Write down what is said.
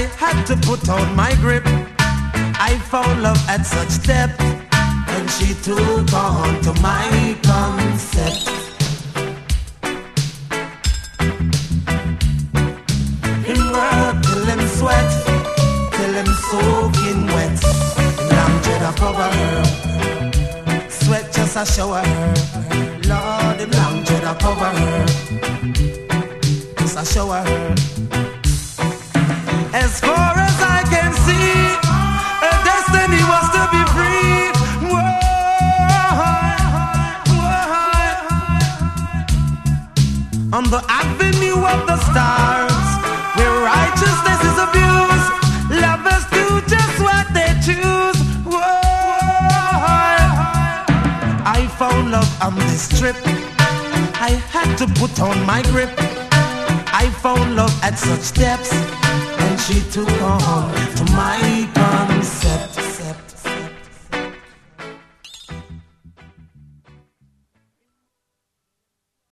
I had to put on my grip. I found love at such depth, and she took on to my concept. Him work till him sweat, till him soaking wet. Long dread a cover her, sweat just a shower her. Lord, him long dread a cover her, just a shower her. As far as I can see, her destiny was to be free. Whoa, whoa. On the avenue of the stars, where righteousness is abused, lovers do just what they choose. Whoa. I found love on this trip. I had to put on my grip. I found love at such depths, and she took on to my